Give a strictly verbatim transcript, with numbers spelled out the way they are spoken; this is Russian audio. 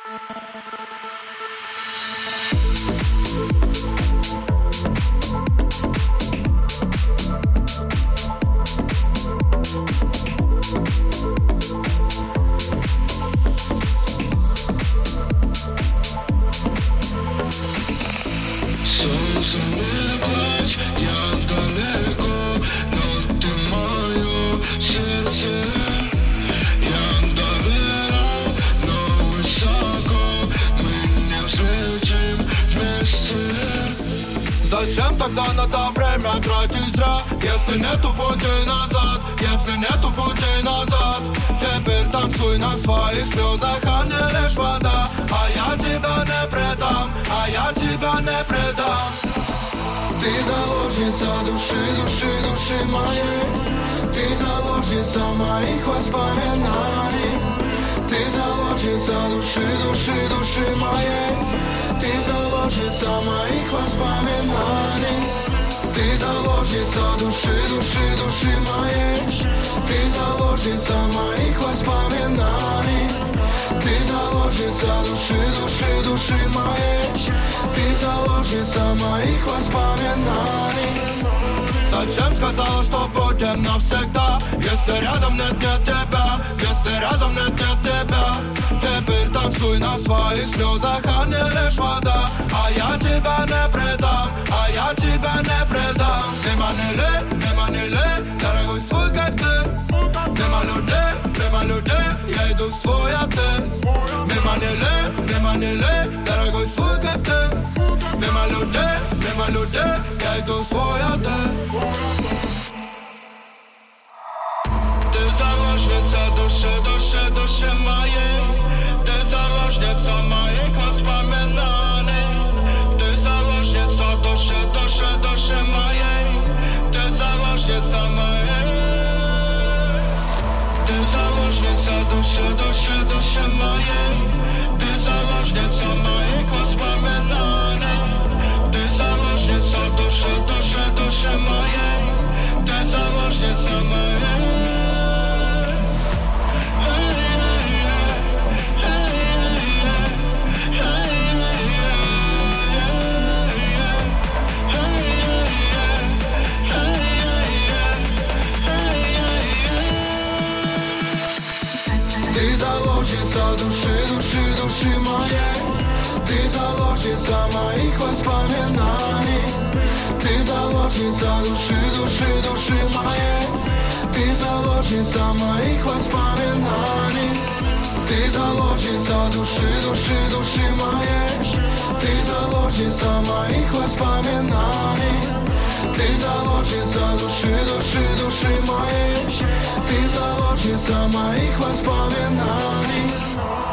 Солнце не плачь, я далеко, но ты мое сердце. Я доверял, но высоко, мы не взлетим вместе. Зачем тогда надо время тратить зря, если нету пути назад, если нету пути назад? Теперь танцуй на своих слезах, а не лишь вода. А я тебя не предам, а я тебя не предам. Ты заложница души, души, души моей. Ты заложница моих воспоминаний. Ты заложница души, души, души моей. Ты заложница моих воспоминаний. Ты заложница души, души, души моей. Ты заложница моих воспоминаний. Ты заложница души, души, души моей. Ты заложница моих воспоминаний. Зачем сказала, что будем навсегда, если рядом нет, нет тебя, если рядом нет, нет тебя? Теперь танцуй на своих слезах, а не лишь вода. А я тебя не предам, а я тебя не предам. Нема неле, нема неле, дорогой свой как ты. Нема людей, нема людей, я иду в свой отель. Нема неле, нема неле, дорогой свой как ты. Нема людей, нема людей, я иду в свой отель. Ты заложница души, души, души моей. Ты заложница моих воспоминаний. Ты заложница души, души, души моей. Ты заложница моей. Ты заложница души, души, души моей. Ты заложница моих воспоминаний. Ты заложница души, души, души моей. Ты заложница моей. Ты заложница души, души, души моей. Ты заложница моих воспоминаний. Ты заложница души, души, души моей. Ты заложница моих воспоминаний. Ты заложница души, души, души моей. Ты заложница моих воспоминаний. Ты заложница души, души, души моей. Ты заложница моих воспоминаний.